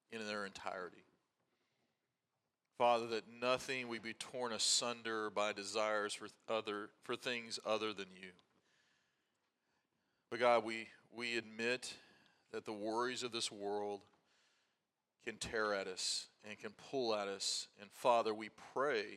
in their entirety. Father, that nothing we be torn asunder by desires for things other than you. But God, we admit that the worries of this world can tear at us and can pull at us. And Father, we pray,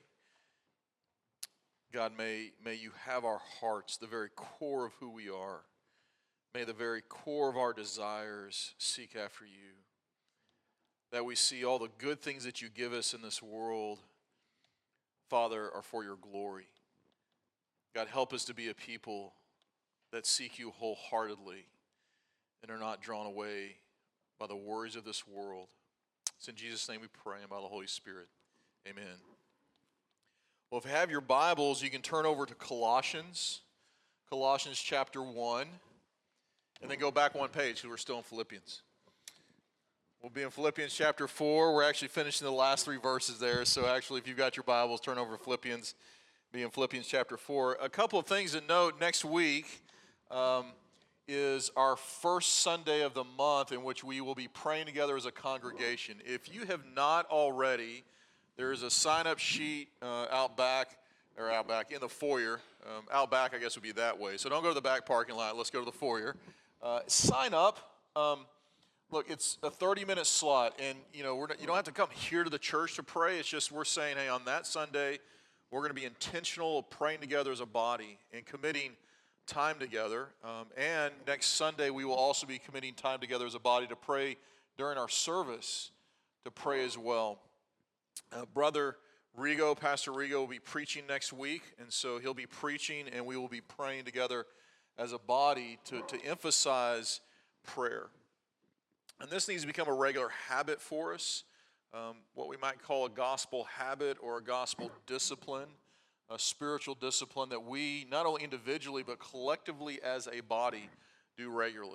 God, may you have our hearts, the very core of who we are. May the very core of our desires seek after you. That we see all the good things that you give us in this world, Father, are for your glory. God, help us to be a people that seek you wholeheartedly and are not drawn away by the worries of this world. It's in Jesus' name we pray, and by the Holy Spirit. Amen. Well, if you have your Bibles, you can turn over to Colossians chapter 1, and then go back one page because we're still in Philippians. We'll be in Philippians chapter 4. We're actually finishing the last 3 verses there. So actually, if you've got your Bibles, turn over to Philippians. Be in Philippians chapter 4. A couple of things to note. Next week is our first Sunday of the month in which we will be praying together as a congregation. If you have not already, there is a sign-up sheet out back in the foyer. Out back, I guess, would be that way. So don't go to the back parking lot. Let's go to the foyer. Sign up. Look, it's a 30-minute slot, and you don't have to come here to the church to pray. It's just we're saying, hey, on that Sunday, we're going to be intentional praying together as a body and committing time together. And next Sunday, we will also be committing time together as a body to pray during our service, to pray as well. Brother Rigo, Pastor Rigo, will be preaching next week, and so he'll be preaching, and we will be praying together as a body to emphasize prayer. And this needs to become a regular habit for us, what we might call a gospel habit or a gospel discipline, a spiritual discipline that we, not only individually, but collectively as a body, do regularly.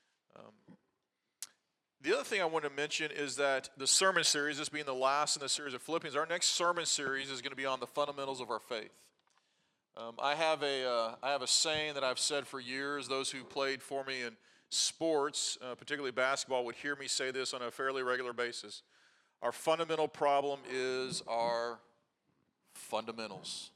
The other thing I want to mention is that the sermon series, this being the last in the series of Philippians, our next sermon series is going to be on the fundamentals of our faith. I have a saying that I've said for years. Those who played for me in sports, particularly basketball, would hear me say this on a fairly regular basis. Our fundamental problem is our fundamentals.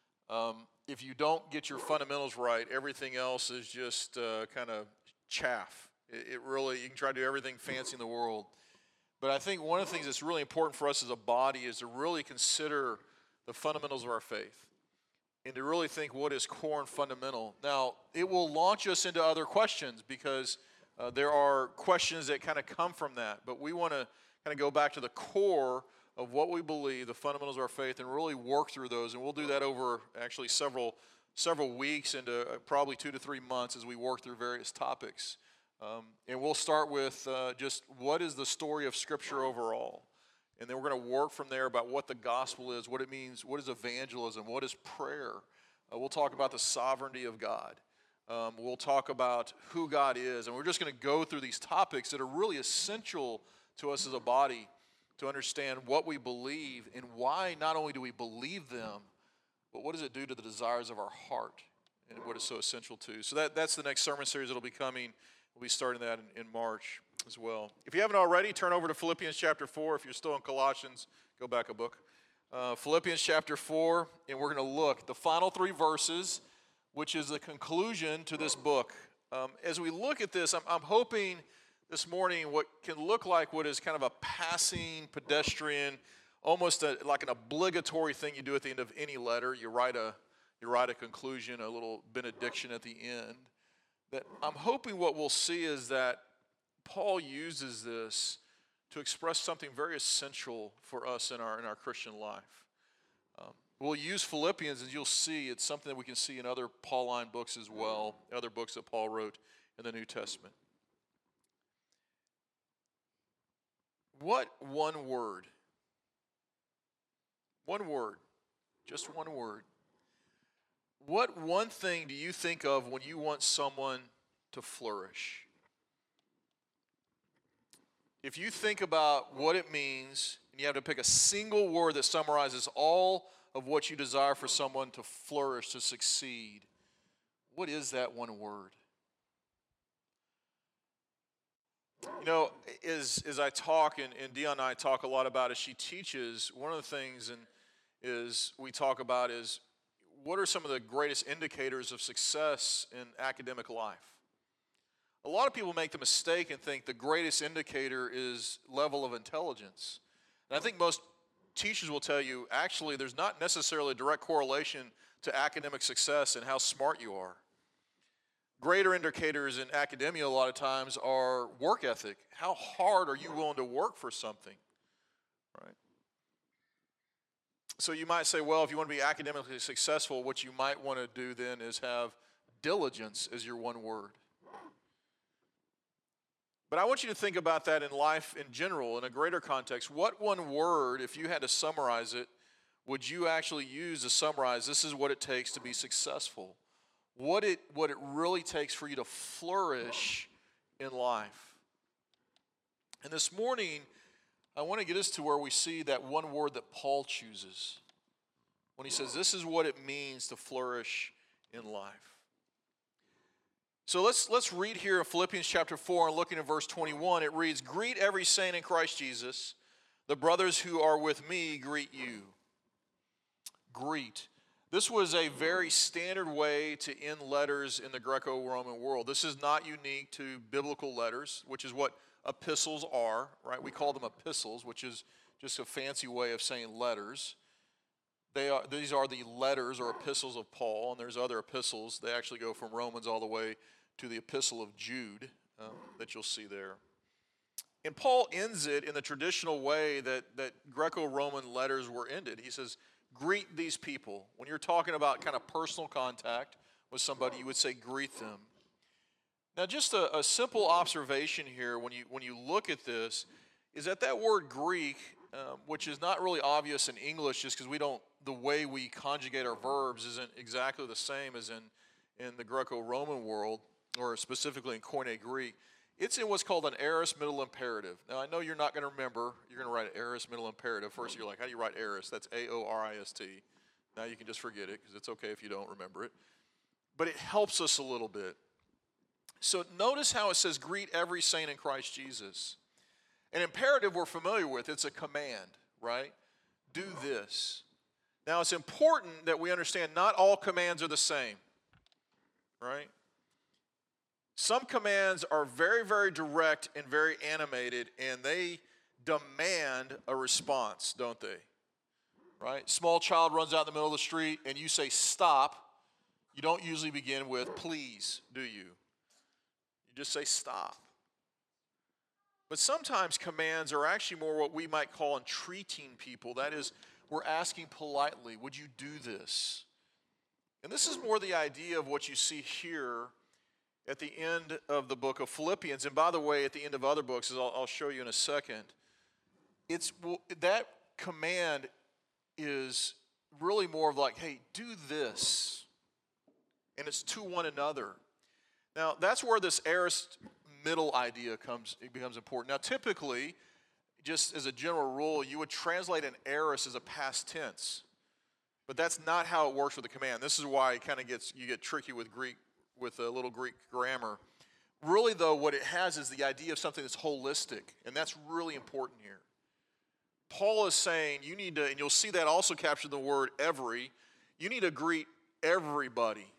If you don't get your fundamentals right, everything else is just kind of chaff. It really, you can try to do everything fancy in the world. But I think one of the things that's really important for us as a body is to really consider the fundamentals of our faith and to really think what is core and fundamental. Now, it will launch us into other questions because there are questions that kind of come from that. But we want to kind of go back to the core of what we believe, the fundamentals of our faith, and really work through those. And we'll do that over actually several weeks into probably 2 to 3 months as we work through various topics. And we'll start with just what is the story of Scripture overall. And then we're going to work from there about what the gospel is, what it means, what is evangelism, what is prayer. We'll talk about the sovereignty of God. We'll talk about who God is. And we're just going to go through these topics that are really essential to us as a body to understand what we believe and why not only do we believe them, but what does it do to the desires of our heart and what is so essential to. So that's the next sermon series that will be coming. We'll be starting that in March as well. If you haven't already, turn over to Philippians chapter 4. If you're still in Colossians, go back a book. Philippians chapter 4, and we're going to look at the final 3 verses, which is the conclusion to this book. As we look at this, I'm hoping this morning what can look like what is kind of a passing pedestrian, almost like an obligatory thing you do at the end of any letter. You write a conclusion, a little benediction at the end. That I'm hoping what we'll see is that Paul uses this to express something very essential for us in our Christian life. We'll use Philippians, and you'll see it's something that we can see in other Pauline books as well, other books that Paul wrote in the New Testament. What one word, just one word. What one thing do you think of when you want someone to flourish? If you think about what it means, and you have to pick a single word that summarizes all of what you desire for someone to flourish, to succeed, what is that one word? You know, as I talk, and Dion and I talk a lot about as she teaches, one of the things is we talk about is what are some of the greatest indicators of success in academic life? A lot of people make the mistake and think the greatest indicator is level of intelligence. And I think most teachers will tell you, actually, there's not necessarily a direct correlation to academic success and how smart you are. Greater indicators in academia a lot of times are work ethic. How hard are you willing to work for something, right? So you might say, well, if you want to be academically successful, what you might want to do then is have diligence as your one word. But I want you to think about that in life in general, in a greater context. What one word, if you had to summarize it, would you actually use to summarize this is what it takes to be successful? What it really takes for you to flourish in life. And this morning, I want to get us to where we see that one word that Paul chooses when he says this is what it means to flourish in life. So let's read here in Philippians chapter 4 and looking at verse 21. It reads, "Greet every saint in Christ Jesus. The brothers who are with me greet you." Greet. This was a very standard way to end letters in the Greco-Roman world. This is not unique to biblical letters, which is what epistles are, right? We call them epistles, which is just a fancy way of saying letters. These are the letters or epistles of Paul, and there's other epistles. They actually go from Romans all the way to the epistle of Jude that you'll see there. And Paul ends it in the traditional way that Greco-Roman letters were ended. He says, greet these people. When you're talking about kind of personal contact with somebody, you would say greet them. Now, just a simple observation here when you look at this is that word Greek, which is not really obvious in English just because the way we conjugate our verbs isn't exactly the same as in the Greco-Roman world, or specifically in Koine Greek. It's in what's called an aorist middle imperative. Now, I know you're not going to remember. You're going to write an aorist middle imperative. First, you're like, how do you write aorist? That's A-O-R-I-S-T. Now you can just forget it because it's okay if you don't remember it. But it helps us a little bit. So notice how it says, greet every saint in Christ Jesus. An imperative we're familiar with. It's a command, right? Do this. Now, it's important that we understand not all commands are the same, right? Some commands are very, very direct and very animated, and they demand a response, don't they? Right? Small child runs out in the middle of the street, and you say, stop. You don't usually begin with, please, do you? You just say, stop. But sometimes commands are actually more what we might call entreating people. That is, we're asking politely, would you do this? And this is more the idea of what you see here at the end of the book of Philippians. And by the way, at the end of other books, as I'll show you in a second, that command is really more of like, hey, do this. And it's to one another. Now, that's where this aorist middle idea becomes important. Now, typically, just as a general rule, you would translate an aorist as a past tense. But that's not how it works with the command. This is why it kind of you get tricky with Greek, with a little Greek grammar. Really, though, what it has is the idea of something that's holistic, and that's really important here. Paul is saying you need to, and you'll see that also captured in the word every, you need to greet everybody,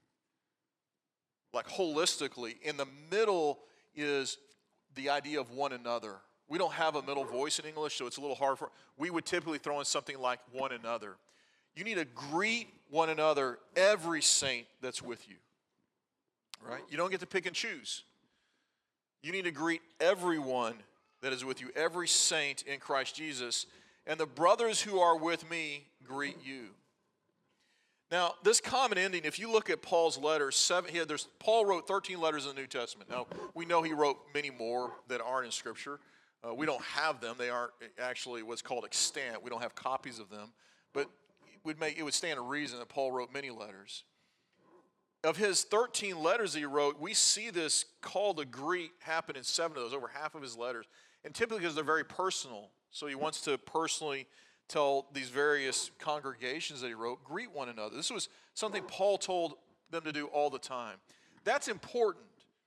like holistically. In the middle is the idea of one another. We don't have a middle voice in English, so it's a little hard we would typically throw in something like one another. You need to greet one another, every saint that's with you. Right? You don't get to pick and choose. You need to greet everyone that is with you, every saint in Christ Jesus. And the brothers who are with me greet you. Now, this common ending, if you look at Paul's letters, Paul wrote 13 letters in the New Testament. Now, we know he wrote many more that aren't in Scripture. We don't have them. They aren't actually what's called extant. We don't have copies of them. But it would stand to reason that Paul wrote many letters. Of his 13 letters that he wrote, we see this call to greet happen in 7 of those, over half of his letters. And typically because they're very personal. So he wants to personally tell these various congregations that he wrote, greet one another. This was something Paul told them to do all the time. That's important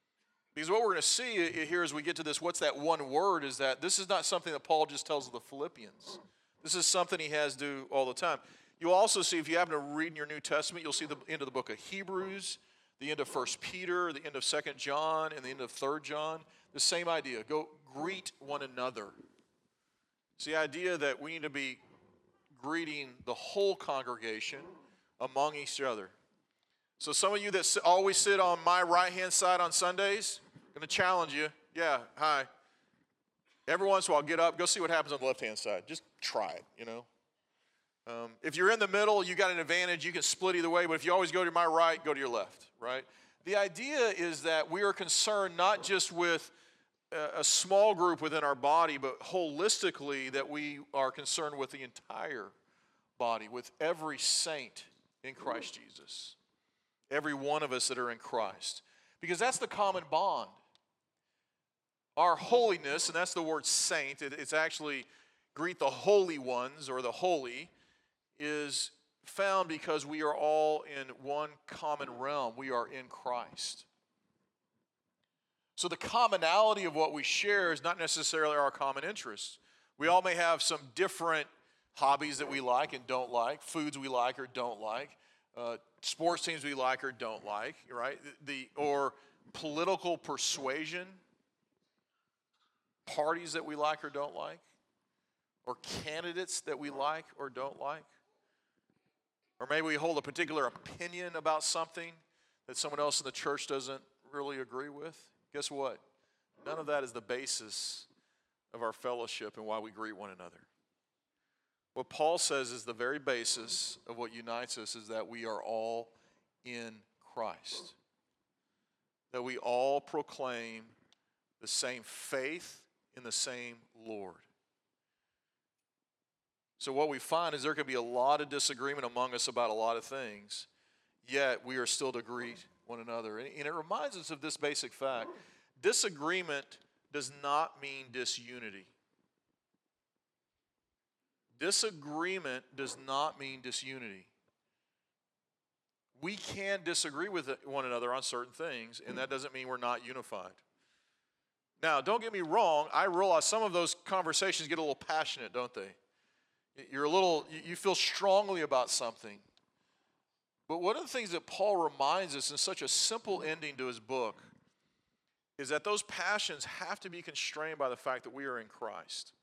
Because what we're going to see here as we get to this, what's that one word, is that this is not something that Paul just tells the Philippians. This is something he has to do all the time. You'll also see, if you happen to read in your New Testament, you'll see the end of the book of Hebrews, the end of 1 Peter, the end of 2 John, and the end of 3 John. The same idea. Go greet one another. It's the idea that we need to be greeting the whole congregation among each other. So some of you that always sit on my right-hand side on Sundays, I'm going to challenge you. Yeah, hi. Every once in a while, get up, go see what happens on the left-hand side. Just try it, you know. If you're in the middle, you got an advantage. You can split either way, but if you always go to my right, go to your left, right? The idea is that we are concerned not just with a small group within our body, but holistically that we are concerned with the entire body, with every saint in Christ Jesus. Every one of us that are in Christ. Because that's the common bond. Our holiness, and that's the word saint, it's actually greet the holy ones or the holy, is found because we are all in one common realm. We are in Christ. So the commonality of what we share is not necessarily our common interests. We all may have some different hobbies that we like and don't like, foods we like or don't like, sports teams we like or don't like, right? Or political persuasion, parties that we like or don't like, or candidates that we like or don't like. Or maybe we hold a particular opinion about something that someone else in the church doesn't really agree with. Guess what? None of that is the basis of our fellowship and why we greet one another. What Paul says is the very basis of what unites us is that we are all in Christ. That we all proclaim the same faith in the same Lord. So what we find is there can be a lot of disagreement among us about a lot of things, yet we are still to greet one another. And it reminds us of this basic fact. Disagreement does not mean disunity. Disagreement does not mean disunity. We can disagree with one another on certain things, and that doesn't mean we're not unified. Now, don't get me wrong. I realize some of those conversations get a little passionate, don't they? You feel strongly about something. But one of the things that Paul reminds us in such a simple ending to his book is that those passions have to be constrained by the fact that we are in Christ.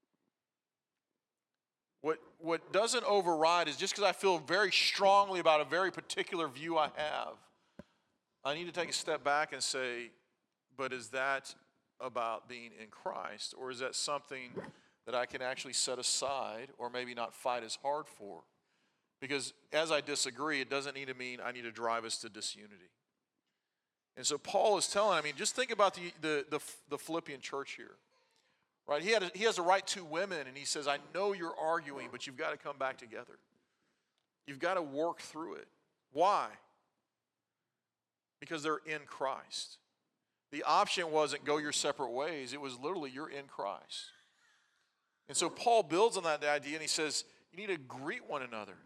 What doesn't override is just because I feel very strongly about a very particular view I have, I need to take a step back and say, but is that about being in Christ, or is that something that I can actually set aside or maybe not fight as hard for? Because as I disagree, it doesn't need to mean I need to drive us to disunity. And so Paul is telling, just think about the Philippian church here. Right? He has a right to women, and he says, I know you're arguing, but you've got to come back together. You've got to work through it. Why? Because they're in Christ. The option wasn't go your separate ways. It was literally you're in Christ. And so Paul builds on that idea, and he says, you need to greet one another.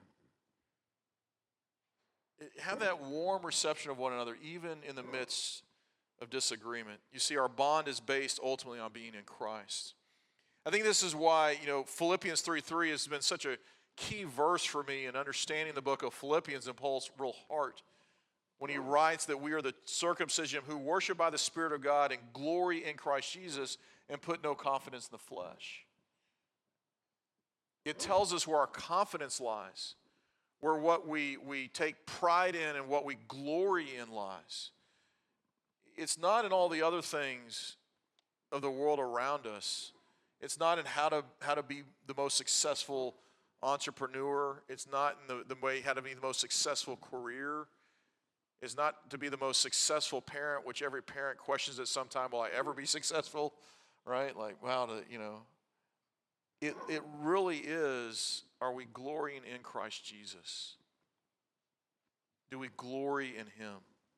Have that warm reception of one another, even in the midst of disagreement. You see, our bond is based ultimately on being in Christ. I think this is why, Philippians 3:3 has been such a key verse for me in understanding the book of Philippians and Paul's real heart. When he writes that we are the circumcision who worship by the Spirit of God and glory in Christ Jesus and put no confidence in the flesh. It tells us where our confidence lies, where what we take pride in and what we glory in lies. It's not in all the other things of the world around us. It's not in how to be the most successful entrepreneur. It's not in the way how to be the most successful career. It's not to be the most successful parent, which every parent questions at some time, will I ever be successful? Right? Like, wow, it really is, are we glorying in Christ Jesus? Do we glory in him?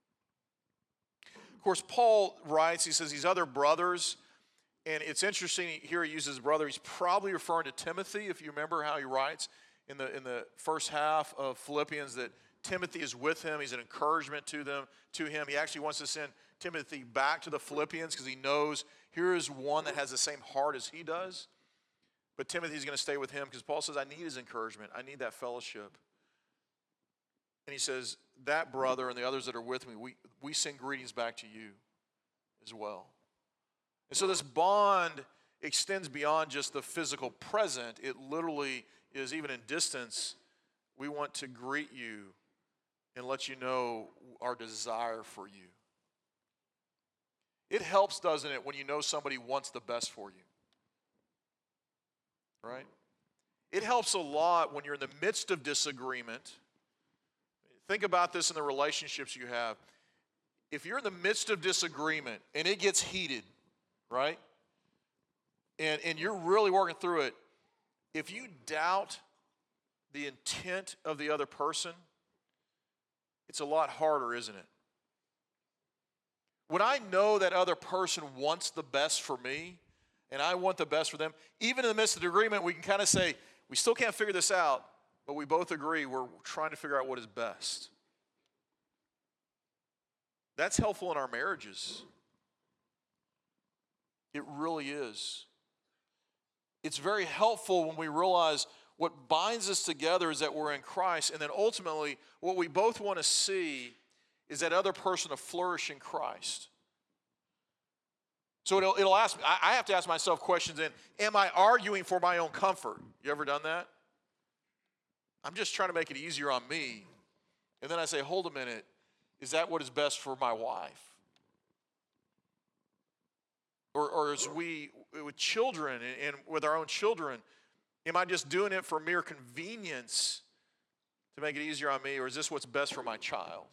Of course, Paul writes, he says these other brothers, and it's interesting here he uses brother. He's probably referring to Timothy, if you remember how he writes in the first half of Philippians that Timothy is with him. He's an encouragement to him. He actually wants to send Timothy back to the Philippians because he knows here is one that has the same heart as he does. But Timothy's going to stay with him because Paul says, I need his encouragement. I need that fellowship. And he says, that brother and the others that are with me, we send greetings back to you as well. And so this bond extends beyond just the physical present. It literally is, even in distance, we want to greet you and let you know our desire for you. It helps, doesn't it, when you know somebody wants the best for you? Right? It helps a lot when you're in the midst of disagreement. Think about this in the relationships you have. If you're in the midst of disagreement and it gets heated, right? And you're really working through it, if you doubt the intent of the other person, it's a lot harder, isn't it? When I know that other person wants the best for me, and I want the best for them, even in the midst of the agreement, we can kind of say, we still can't figure this out, but we both agree we're trying to figure out what is best. That's helpful in our marriages. It really is. It's very helpful when we realize what binds us together is that we're in Christ, and then ultimately what we both want to see is that other person to flourish in Christ. So it'll ask me, I have to ask myself questions then, am I arguing for my own comfort? You ever done that? I'm just trying to make it easier on me. And then I say, hold a minute, is that what is best for my wife? Or as we, with children and with our own children, am I just doing it for mere convenience to make it easier on me, or is this what's best for my child?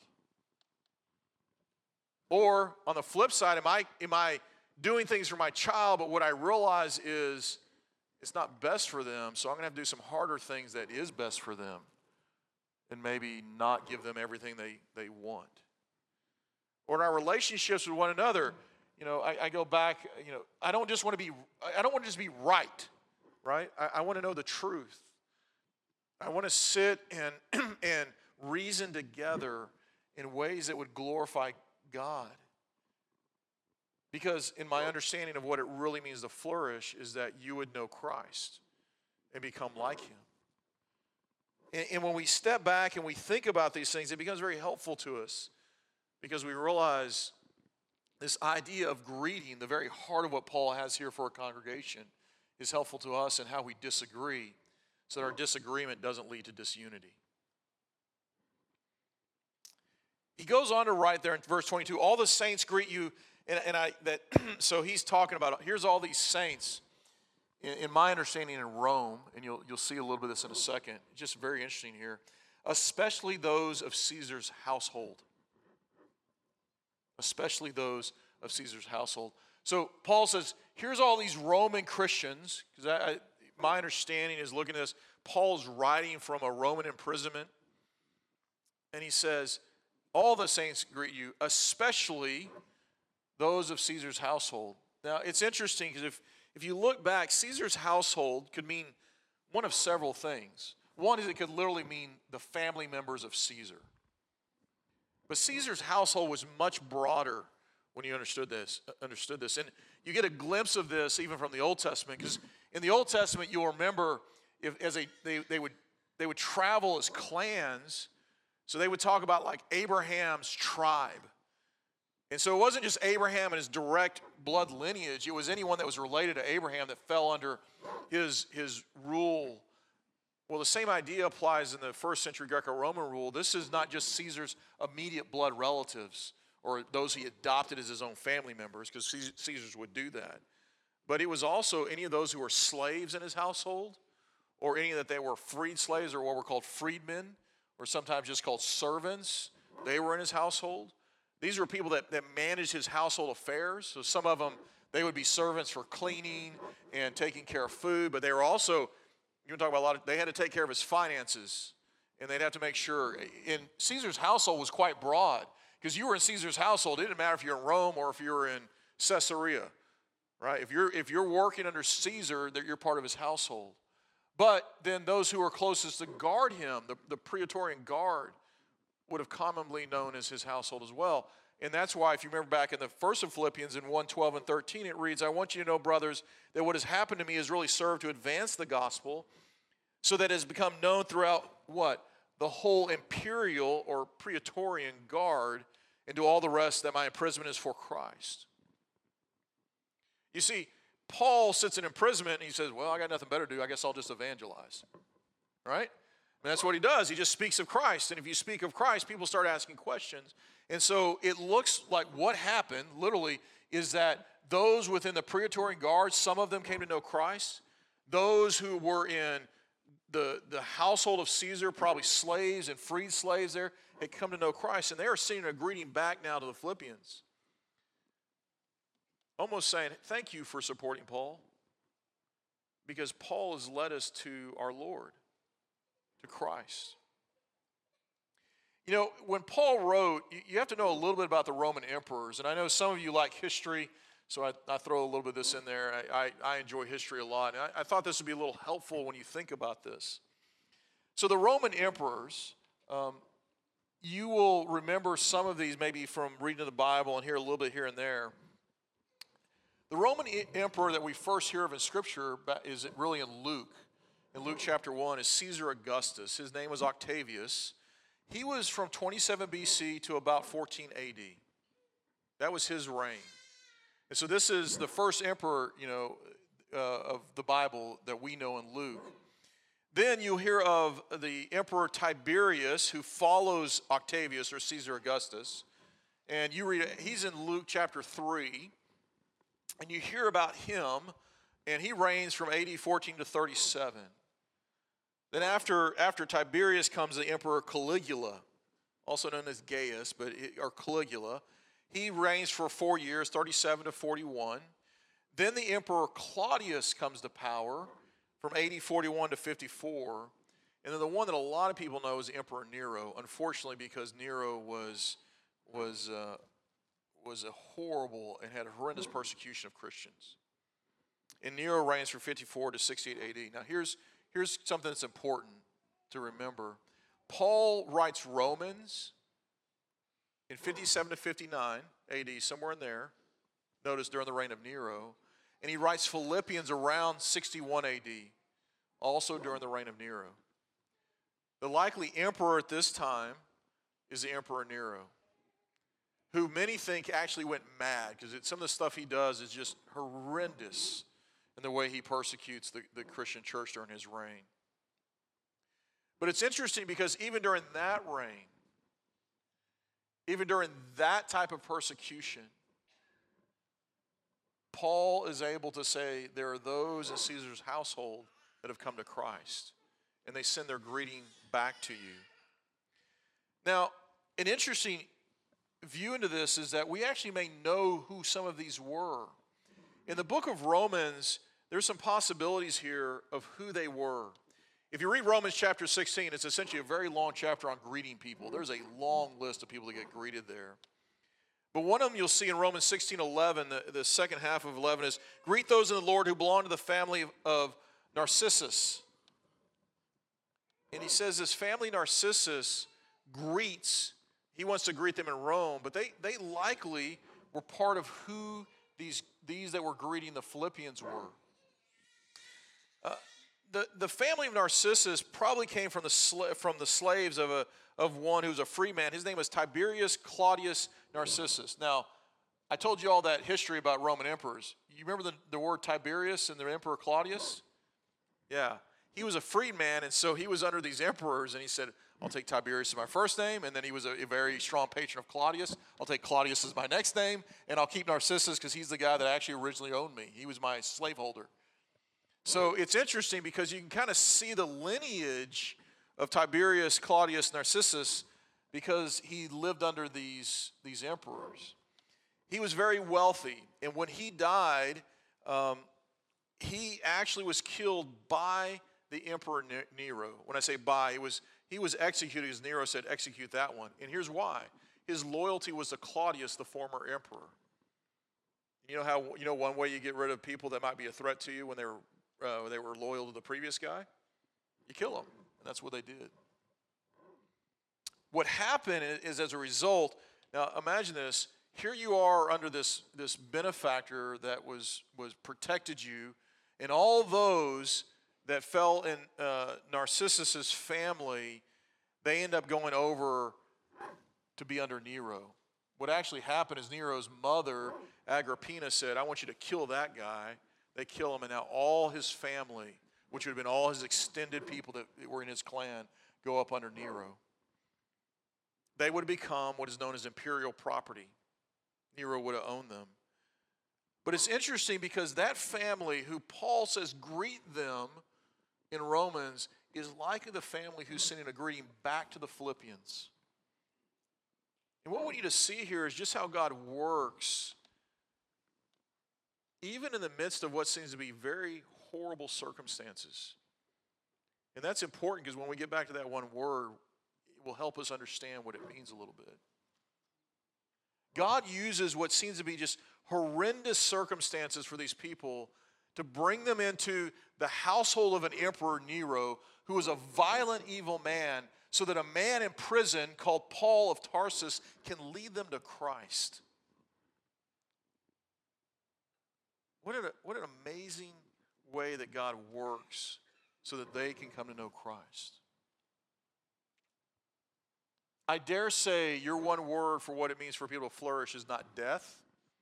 Or on the flip side, am I doing things for my child, but what I realize is it's not best for them, so I'm going to have to do some harder things that is best for them and maybe not give them everything they want. Or in our relationships with one another, I go back, I don't want to just be right? I want to know the truth. I want to sit and reason together in ways that would glorify God. Because in my understanding of what it really means to flourish is that you would know Christ and become like him. And when we step back and we think about these things, it becomes very helpful to us because we realize this idea of greeting, the very heart of what Paul has here for a congregation, is helpful to us in how we disagree so that our disagreement doesn't lead to disunity. He goes on to write there in verse 22, all the saints greet you. So he's talking about, here's all these saints, in my understanding in Rome, and you'll see a little bit of this in a second, just very interesting here, especially those of Caesar's household. Especially those of Caesar's household. So Paul says, here's all these Roman Christians, because my understanding is looking at this, Paul's writing from a Roman imprisonment, and he says, all the saints greet you, especially those of Caesar's household. Now, it's interesting because if you look back, Caesar's household could mean one of several things. One is it could literally mean the family members of Caesar. But Caesar's household was much broader when you understood this. And you get a glimpse of this even from the Old Testament, because in the Old Testament, you'll remember they would travel as clans. So they would talk about like Abraham's tribe. And so it wasn't just Abraham and his direct blood lineage. It was anyone that was related to Abraham that fell under his rule. Well, the same idea applies in the first century Greco-Roman rule. This is not just Caesar's immediate blood relatives or those he adopted as his own family members, because Caesars would do that. But it was also any of those who were slaves in his household, or any that they were freed slaves, or what were called freedmen, or sometimes just called servants. They were in his household. These were people that managed his household affairs. So some of them, they would be servants for cleaning and taking care of food, but they were also, you can talk about they had to take care of his finances, and they'd have to make sure. And Caesar's household was quite broad, because you were in Caesar's household. It didn't matter if you're in Rome or if you're in Caesarea, right? If you're working under Caesar, that you're part of his household. But then those who were closest to guard him, the Praetorian Guard, would have commonly known as his household as well. And that's why, if you remember back in the first of Philippians in 1:12 and 13, it reads, I want you to know, brothers, that what has happened to me has really served to advance the gospel, so that it has become known throughout what? The whole imperial or praetorian guard, and to all the rest that my imprisonment is for Christ. You see, Paul sits in imprisonment and he says, well, I got nothing better to do. I guess I'll just evangelize. Right? And that's what he does. He just speaks of Christ. And if you speak of Christ, people start asking questions. And so it looks like what happened, literally, is that those within the Praetorian Guard, some of them came to know Christ. Those who were in the household of Caesar, probably slaves and freed slaves there, had come to know Christ. And they are sending a greeting back now to the Philippians, almost saying, thank you for supporting Paul, because Paul has led us to our Lord, to Christ. You know, when Paul wrote, you have to know a little bit about the Roman emperors. And I know some of you like history, so I throw a little bit of this in there. I enjoy history a lot. And I thought this would be a little helpful when you think about this. So the Roman emperors, you will remember some of these maybe from reading the Bible and hear a little bit here and there. The Roman emperor that we first hear of in Scripture is really in Luke. In Luke chapter 1 is Caesar Augustus. His name was Octavius. He was from 27 BC to about 14 AD. That was his reign. And so this is the first emperor, of the Bible that we know in Luke. Then you hear of the emperor Tiberius, who follows Octavius or Caesar Augustus. And you read, he's in Luke chapter 3. And you hear about him, and he reigns from AD 14 to 37. Then after Tiberius comes the emperor Caligula, also known as Gaius, or Caligula. He reigns for 4 years, 37 to 41. Then the emperor Claudius comes to power from AD 41 to 54. And then the one that a lot of people know is Emperor Nero, unfortunately, because Nero was a horrible and had a horrendous persecution of Christians. And Nero reigns from 54 to 68 AD. Now here's something that's important to remember. Paul writes Romans in 57 to 59 AD, somewhere in there. Notice during the reign of Nero. And he writes Philippians around 61 AD, also during the reign of Nero. The likely emperor at this time is the Emperor Nero, who many think actually went mad because some of the stuff he does is just horrendous in the way he persecutes the Christian church during his reign. But it's interesting because even during that reign, even during that type of persecution, Paul is able to say there are those in Caesar's household that have come to Christ, and they send their greeting back to you. Now, an interesting view into this is that we actually may know who some of these were. In the book of Romans, there's some possibilities here of who they were. If you read Romans chapter 16, it's essentially a very long chapter on greeting people. There's a long list of people that get greeted there. But one of them you'll see in Romans 16:11, the second half of 11 is, greet those in the Lord who belong to the family of Narcissus. And he says this family Narcissus greets, he wants to greet them in Rome, but they likely were part of who these that were greeting the Philippians were. The family of Narcissus probably came from the slaves of one who was a free man. His name was Tiberius Claudius Narcissus. Now, I told you all that history about Roman emperors. You remember the word Tiberius and the Emperor Claudius? Yeah. He was a freedman, and so he was under these emperors, and he said, I'll take Tiberius as my first name, and then he was a very strong patron of Claudius. I'll take Claudius as my next name, and I'll keep Narcissus because he's the guy that actually originally owned me. He was my slaveholder. So it's interesting because you can kind of see the lineage of Tiberius Claudius Narcissus because he lived under these emperors. He was very wealthy, and when he died, he actually was killed by the Emperor Nero. When I say by, he was executed as Nero said, execute that one. And here's why. His loyalty was to Claudius, the former emperor. You know one way you get rid of people that might be a threat to you when they were loyal to the previous guy? You kill them. And that's what they did. What happened is, as a result, Now imagine this. Here you are under this benefactor that was protected you, and all those that fell in Narcissus's family, they end up going over to be under Nero. What actually happened is Nero's mother, Agrippina, said, I want you to kill that guy. They kill him, and now all his family, which would have been all his extended people that were in his clan, go up under Nero. They would have become what is known as imperial property. Nero would have owned them. But it's interesting because that family who Paul says greet them in Romans is likely the family who's sending a greeting back to the Philippians. And what we need to see here is just how God works, even in the midst of what seems to be very horrible circumstances. And that's important because when we get back to that one word, it will help us understand what it means a little bit. God uses what seems to be just horrendous circumstances for these people to bring them into the household of an emperor, Nero, who was a violent, evil man, so that a man in prison called Paul of Tarsus can lead them to Christ. What an amazing way that God works so that they can come to know Christ. I dare say your one word for what it means for people to flourish is not death.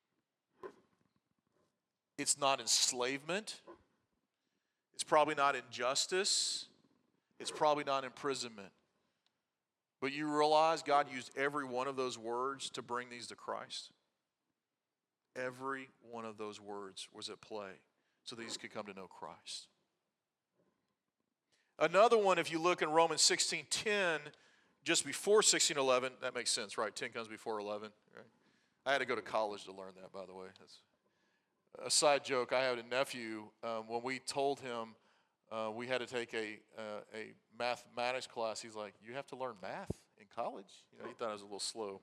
It's not enslavement. It's probably not injustice. It's probably not imprisonment. But you realize God used every one of those words to bring these to Christ? Every one of those words was at play so these could come to know Christ. Another one, if you look in Romans 16:10, just before 16:11, that makes sense, right? 10 comes before 11. Right? I had to go to college to learn that, by the way. That's a side joke. I had a nephew. When we told him we had to take a mathematics class, he's like, "You have to learn math in college?" You know, he thought I was a little slow.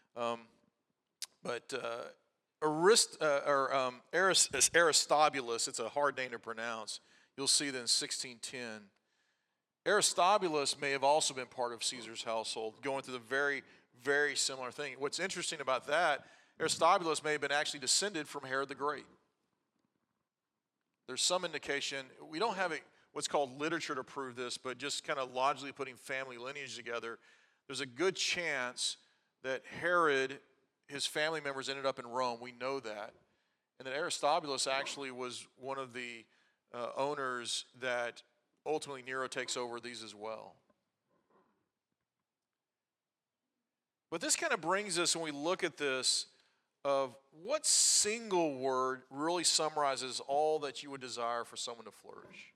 Aristobulus, it's a hard name to pronounce. You'll see that in 16:10. Aristobulus may have also been part of Caesar's household, going through the very, very similar thing. What's interesting about that, Aristobulus may have been actually descended from Herod the Great. There's some indication, we don't have what's called literature to prove this, but just kind of logically putting family lineage together, there's a good chance that Herod, his family members ended up in Rome. We know that. And that Aristobulus actually was one of the owners that ultimately Nero takes over these as well. But this kind of brings us, when we look at this, of what single word really summarizes all that you would desire for someone to flourish?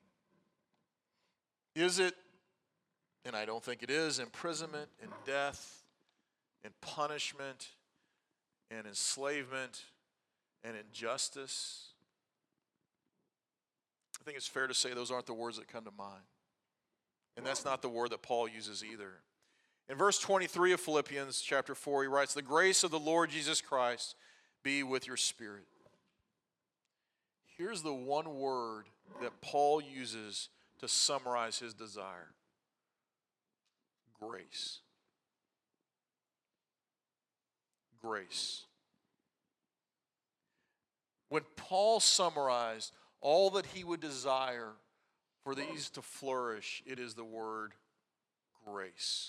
Is it, and I don't think it is, imprisonment and death and punishment and enslavement and injustice? I think it's fair to say those aren't the words that come to mind. And that's not the word that Paul uses either. In verse 23 of Philippians chapter 4, he writes, "The grace of the Lord Jesus Christ be with your spirit." Here's the one word that Paul uses to summarize his desire: grace. Grace. When Paul summarized all that he would desire for these to flourish, it is the word grace.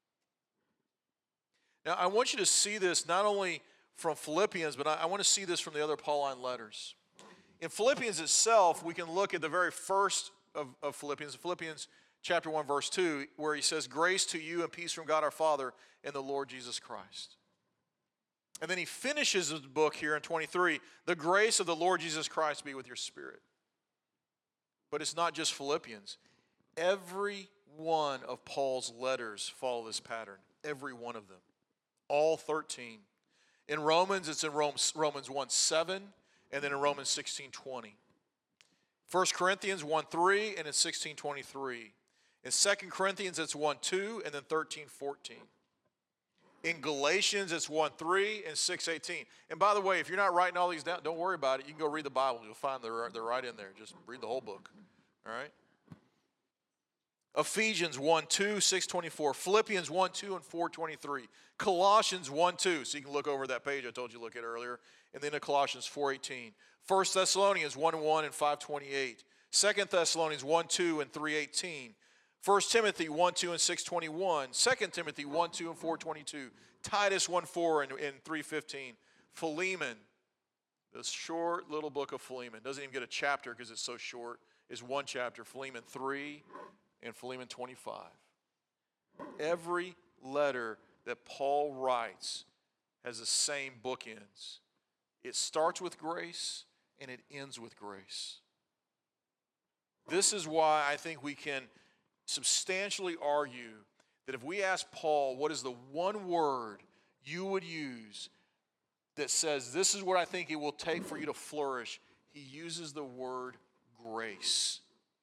Now, I want you to see this not only from Philippians, but I want to see this from the other Pauline letters. In Philippians itself, we can look at the very first of Philippians, Philippians chapter 1, verse 2, where he says, "Grace to you and peace from God our Father and the Lord Jesus Christ." And then he finishes his book here in 23, "The grace of the Lord Jesus Christ be with your spirit." But it's not just Philippians. Every one of Paul's letters follow this pattern. Every one of them. All 13. In Romans, it's in Romans 1:7, and then in Romans 16:20. 1 Corinthians 1:3, and in 16:23. In 2 Corinthians, it's 1:2, and then 13:14. In Galatians, it's 1:3 and 6:18. And by the way, if you're not writing all these down, don't worry about it. You can go read the Bible. You'll find they're right in there. Just read the whole book. All right? Ephesians 1:2, 6:24. Philippians 1:2 and 4:23. Colossians 1:2. So you can look over that page I told you to look at earlier. And then to Colossians 4:18. 1 Thessalonians 1:1 and 5:28. 2 Thessalonians 1:2 and 3:18. 1 Timothy 1:2 and 6:21. 2 Timothy 1:2 and 4:22. Titus 1:4 and 3:15. Philemon, the short little book of Philemon. Doesn't even get a chapter because it's so short. It's one chapter. Philemon 3 and Philemon 25. Every letter that Paul writes has the same bookends. It starts with grace and it ends with grace. This is why I think we can substantially argue that if we ask Paul, what is the one word you would use that says, this is what I think it will take for you to flourish, he uses the word grace.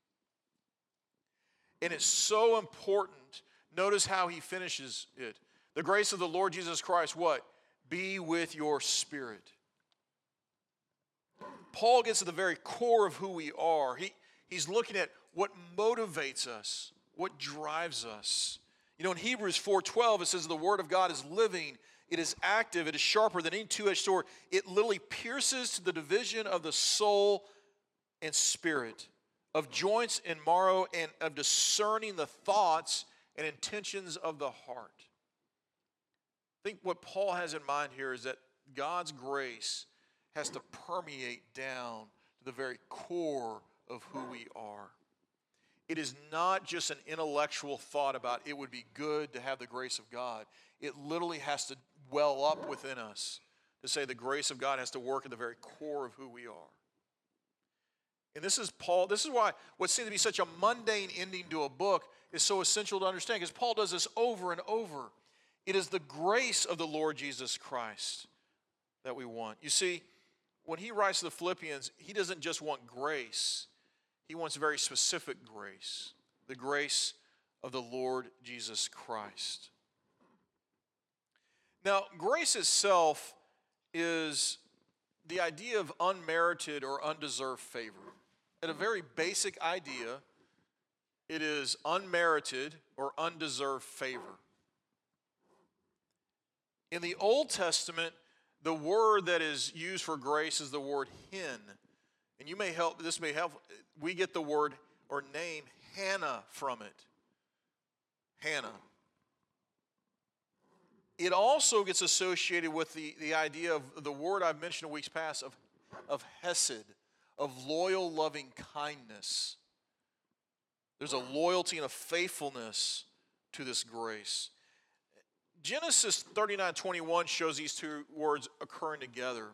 And it's so important. Notice how he finishes it. The grace of the Lord Jesus Christ, what? Be with your spirit. Paul gets to the very core of who we are. He's looking at what motivates us, what drives us. You know, in Hebrews 4:12, it says the word of God is living, it is active, it is sharper than any two-edged sword. It literally pierces to the division of the soul and spirit, of joints and marrow, and of discerning the thoughts and intentions of the heart. I think what Paul has in mind here is that God's grace has to permeate down to the very core of who we are. It is not just an intellectual thought about it would be good to have the grace of God. It literally has to well up within us to say the grace of God has to work at the very core of who we are. And this is why what seems to be such a mundane ending to a book is so essential to understand, because Paul does this over and over. It is the grace of the Lord Jesus Christ that we want. You see, when he writes to the Philippians, he doesn't just want grace. He wants very specific grace, the grace of the Lord Jesus Christ. Now, grace itself is the idea of unmerited or undeserved favor. At a very basic idea, it is unmerited or undeserved favor. In the Old Testament, the word that is used for grace is the word hin. And this may help, we get the word or name Hannah from it. Hannah. It also gets associated with the idea of the word I've mentioned in weeks past of hesed, of loyal, loving kindness. There's a loyalty and a faithfulness to this grace. Genesis 39:21 shows these two words occurring together.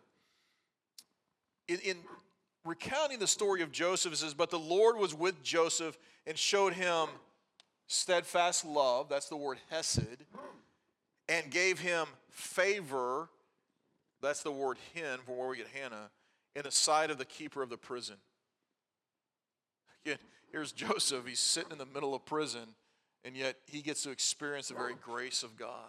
In recounting the story of Joseph, it says, but the Lord was with Joseph and showed him steadfast love, that's the word hesed, and gave him favor, that's the word hin, from where we get Hannah, in the sight of the keeper of the prison. Again, here's Joseph, he's sitting in the middle of prison, and yet he gets to experience the very grace of God.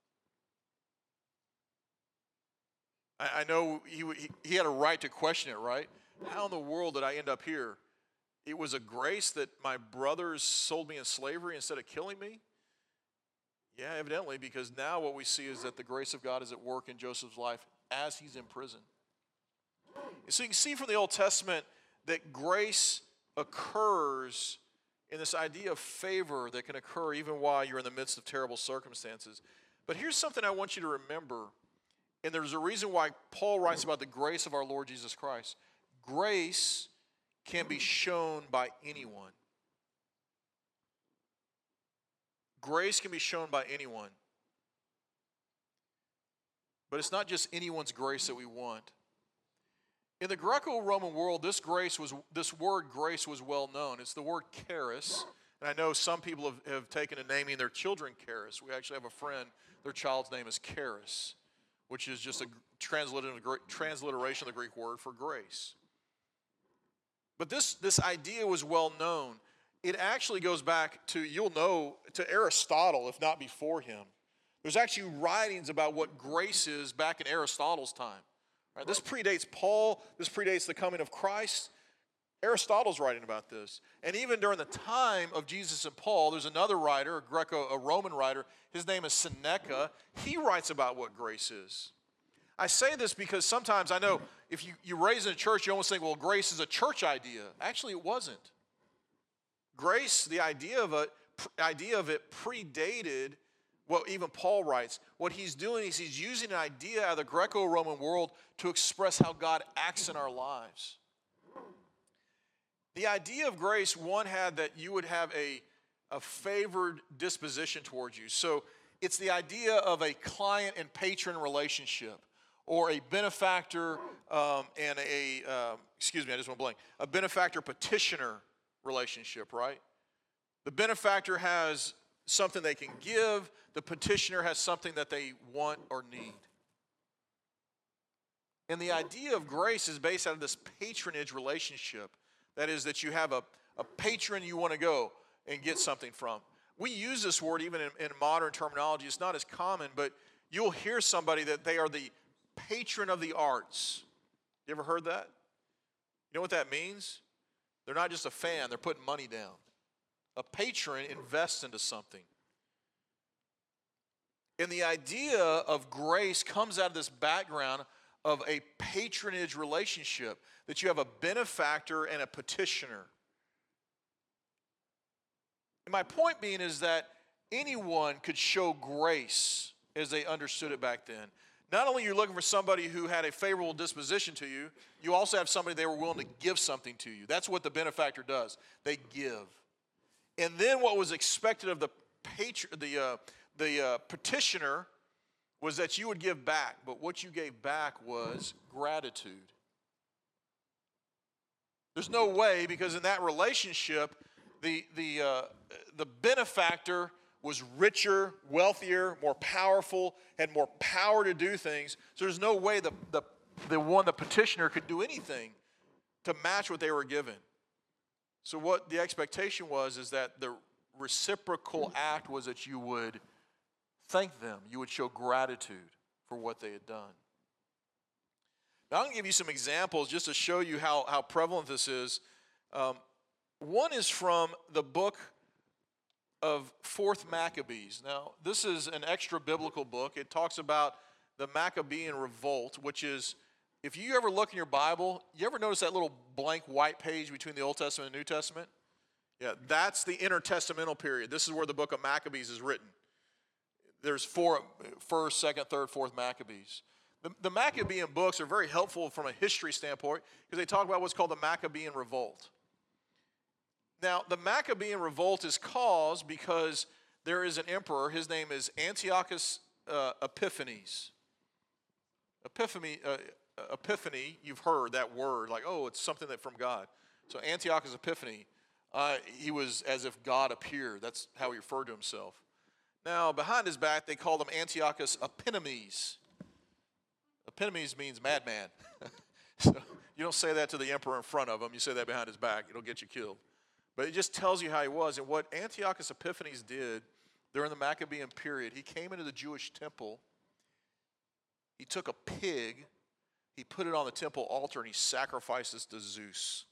I know he had a right to question it, right? How in the world did I end up here? It was a grace that my brothers sold me in slavery instead of killing me? Yeah, evidently, because now what we see is that the grace of God is at work in Joseph's life as he's in prison. So you can see from the Old Testament that grace occurs in this idea of favor that can occur even while you're in the midst of terrible circumstances. But here's something I want you to remember, and there's a reason why Paul writes about the grace of our Lord Jesus Christ. Grace can be shown by anyone. Grace can be shown by anyone. But it's not just anyone's grace that we want. In the Greco-Roman world, this word grace was well known. It's the word charis. And I know some people have taken to naming their children Charis. We actually have a friend, their child's name is Charis, which is just a transliteration of the Greek word for grace. But this idea was well known. It actually goes back to, to Aristotle, if not before him. There's actually writings about what grace is back in Aristotle's time. Right, this predates Paul. This predates the coming of Christ. Aristotle's writing about this. And even during the time of Jesus and Paul, there's another writer, a Roman writer. His name is Seneca. He writes about what grace is. I say this because sometimes I know if you raise in a church, you almost think, well, grace is a church idea. Actually, it wasn't. Grace, the idea of it predated what even Paul writes. What he's doing is he's using an idea out of the Greco-Roman world to express how God acts in our lives. The idea of grace, one had that you would have a favored disposition towards you. So it's the idea of a client and patron relationship, or a benefactor and a benefactor petitioner relationship, right? The benefactor has something they can give. The petitioner has something that they want or need. And the idea of grace is based out of this patronage relationship. That is, that you have a patron you want to go and get something from. We use this word even in modern terminology. It's not as common, but you'll hear somebody that they are the patron of the arts. You ever heard that? You know what that means? They're not just a fan, they're putting money down. A patron invests into something. And the idea of grace comes out of this background of a patronage relationship, that you have a benefactor and a petitioner. And my point being is that anyone could show grace as they understood it back then. Not only are you looking for somebody who had a favorable disposition to you, you also have somebody they were willing to give something to you. That's what the benefactor does. They give. And then what was expected of the petitioner was that you would give back. But what you gave back was gratitude. There's no way, because in that relationship, the benefactor was richer, wealthier, more powerful, had more power to do things. So there's no way the petitioner could do anything to match what they were given. So what the expectation was is that the reciprocal act was that you would thank them. You would show gratitude for what they had done. Now I'm going to give you some examples just to show you how prevalent this is. One is from the book of 4th Maccabees. Now, this is an extra biblical book. It talks about the Maccabean revolt, which is, if you ever look in your Bible, you ever notice that little blank white page between the Old Testament and New Testament? Yeah, that's the intertestamental period. This is where the book of Maccabees is written. There's 1st, 2nd, 3rd, 4th Maccabees. The Maccabean books are very helpful from a history standpoint because they talk about what's called the Maccabean revolt. Now, the Maccabean revolt is caused because there is an emperor. His name is Antiochus Epiphanes. Epiphany, you've heard that word, like, oh, it's something that from God. So Antiochus Epiphanes, he was as if God appeared. That's how he referred to himself. Now, behind his back, they called him Antiochus Epimenides. Epimenides means madman. So you don't say that to the emperor in front of him. You say that behind his back. It'll get you killed. But it just tells you how he was. And what Antiochus Epiphanes did during the Maccabean period, he came into the Jewish temple. He took a pig. He put it on the temple altar, and he sacrificed this to Zeus.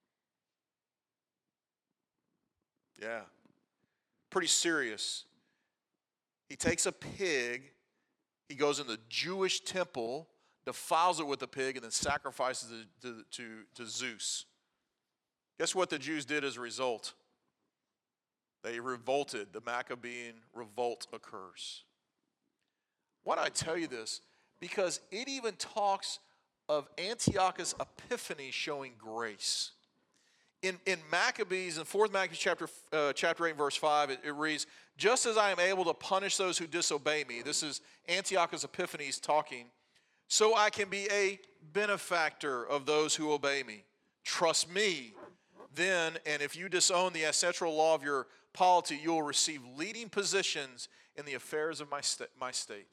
Yeah. Pretty serious. He takes a pig. He goes in the Jewish temple, defiles it with the pig, and then sacrifices it to Zeus. Guess what the Jews did as a result? They revolted. The Maccabean revolt occurs. Why do I tell you this? Because it even talks of Antiochus Epiphanes showing grace. In Maccabees, in 4th Maccabees chapter 8, verse 5, it reads, just as I am able to punish those who disobey me, this is Antiochus Epiphanes talking, so I can be a benefactor of those who obey me. Trust me. Then, and if you disown the ancestral law of your polity, you will receive leading positions in the affairs of my state.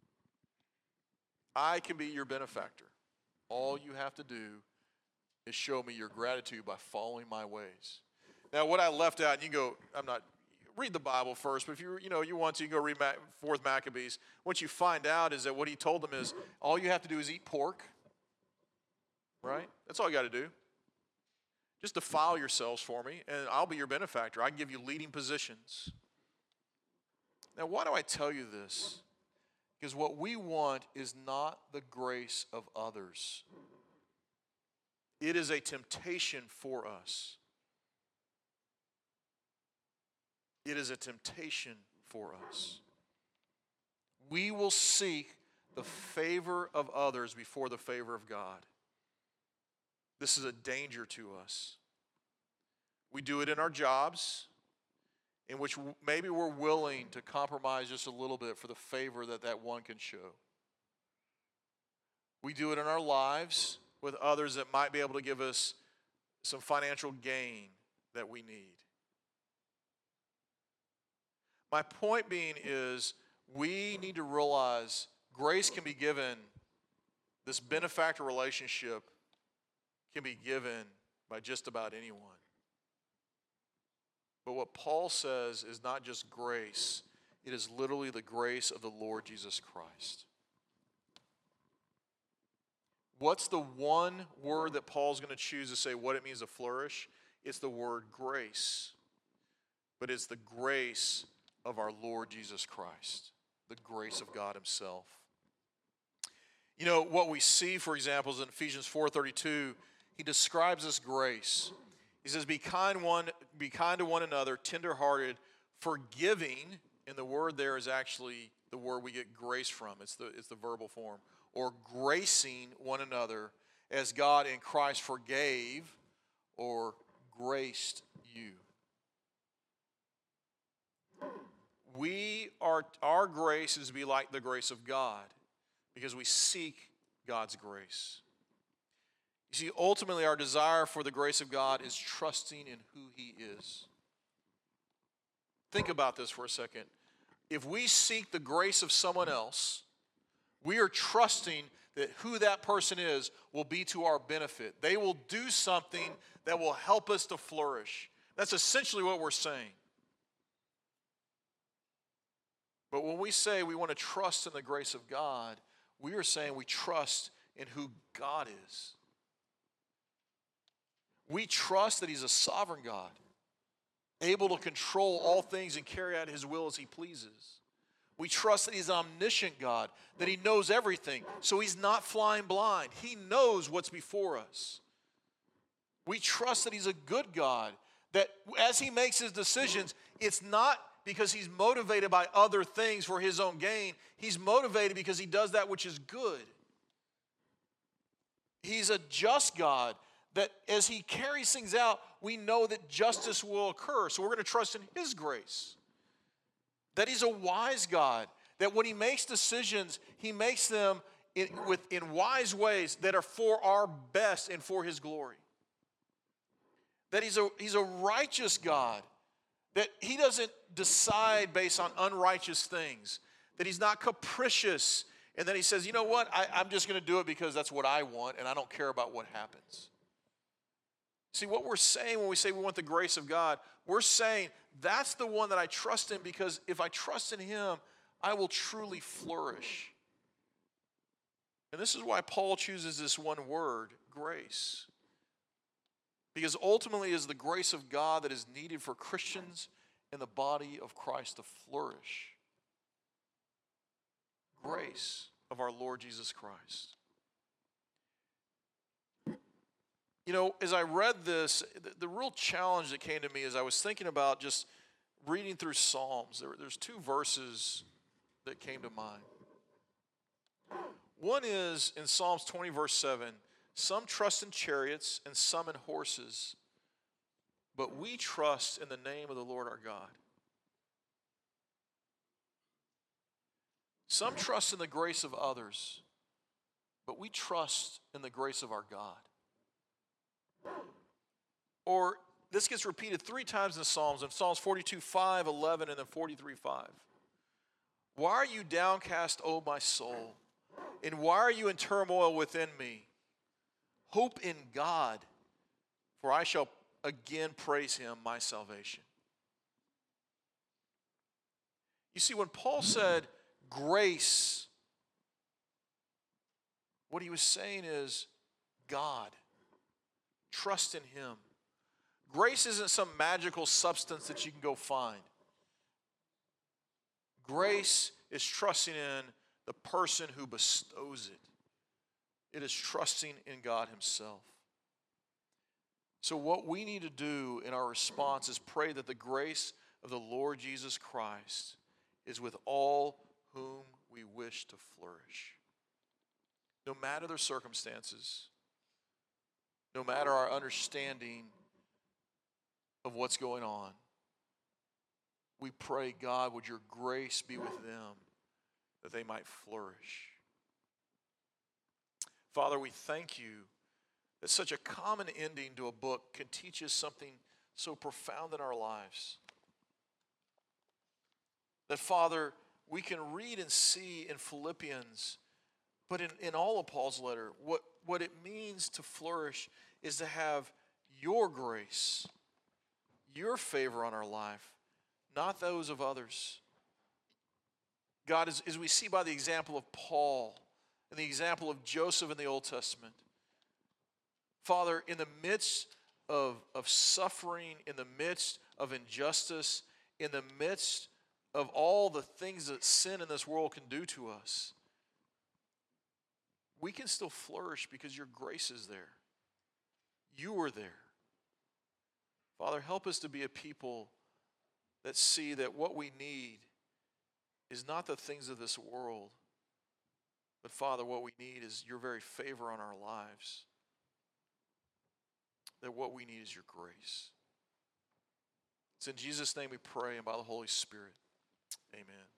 I can be your benefactor. All you have to do is show me your gratitude by following my ways. Now, what I left out, and you go, read the Bible first, but if you want to, you can go read 4th Maccabees. What you find out is that what he told them is, all you have to do is eat pork, right? That's all you got to do. Just defile yourselves for me, and I'll be your benefactor. I can give you leading positions. Now, why do I tell you this? Because what we want is not the grace of others. It is a temptation for us. It is a temptation for us. We will seek the favor of others before the favor of God. This is a danger to us. We do it in our jobs, in which maybe we're willing to compromise just a little bit for the favor that one can show. We do it in our lives with others that might be able to give us some financial gain that we need. My point being is we need to realize grace can be given, this benefactor relationship can be given by just about anyone. But what Paul says is not just grace, it is literally the grace of the Lord Jesus Christ. What's the one word that Paul's going to choose to say what it means to flourish? It's the word grace. But it's the grace of our Lord Jesus Christ, the grace of God himself. You know, what we see, for example, is in Ephesians 4:32, he describes this grace. He says, be kind to one another, tenderhearted, forgiving, and the word there is actually the word we get grace from. It's the verbal form. Or gracing one another as God in Christ forgave or graced you. Our grace is to be like the grace of God because we seek God's grace. You see, ultimately our desire for the grace of God is trusting in who he is. Think about this for a second. If we seek the grace of someone else, we are trusting that who that person is will be to our benefit. They will do something that will help us to flourish. That's essentially what we're saying. But when we say we want to trust in the grace of God, we are saying we trust in who God is. We trust that he's a sovereign God, able to control all things and carry out his will as he pleases. We trust that he's an omniscient God, that he knows everything, so he's not flying blind. He knows what's before us. We trust that he's a good God, that as he makes his decisions, it's not because he's motivated by other things for his own gain. He's motivated because he does that which is good. He's a just God, that as he carries things out, we know that justice will occur. So we're going to trust in his grace. That he's a wise God, that when he makes decisions, he makes them in wise ways that are for our best and for his glory. That he's a righteous God, that he doesn't decide based on unrighteous things, that he's not capricious, and then he says, you know what, I'm just going to do it because that's what I want, and I don't care about what happens. See, what we're saying when we say we want the grace of God, we're saying that's the one that I trust in, because if I trust in him, I will truly flourish. And this is why Paul chooses this one word, grace. Because ultimately it is the grace of God that is needed for Christians in the body of Christ to flourish. Grace of our Lord Jesus Christ. You know, as I read this, the real challenge that came to me as I was thinking about just reading through Psalms, there's two verses that came to mind. One is in Psalms 20, verse 7, some trust in chariots and some in horses, but we trust in the name of the Lord our God. Some trust in the grace of others, but we trust in the grace of our God. Or this gets repeated 3 times in the Psalms, in Psalms 42, 5, 11, and then 43, 5. Why are you downcast, O my soul? And why are you in turmoil within me? Hope in God, for I shall again praise him, my salvation. You see, when Paul said grace, what he was saying is God. Trust in him. Grace isn't some magical substance that you can go find. Grace is trusting in the person who bestows it. It is trusting in God himself. So what we need to do in our response is pray that the grace of the Lord Jesus Christ is with all whom we wish to flourish. No matter their circumstances, no matter our understanding of what's going on, we pray, God, would your grace be with them that they might flourish. Father, we thank you that such a common ending to a book can teach us something so profound in our lives. That, Father, we can read and see in Philippians, but in all of Paul's letter, what it means to flourish is to have your grace, your favor on our life, not those of others. God, as we see by the example of Paul and the example of Joseph in the Old Testament, Father, in the midst of suffering, in the midst of injustice, in the midst of all the things that sin in this world can do to us, we can still flourish because your grace is there. You are there. Father, help us to be a people that see that what we need is not the things of this world, but Father, what we need is your very favor on our lives. That what we need is your grace. It's in Jesus' name we pray and by the Holy Spirit. Amen.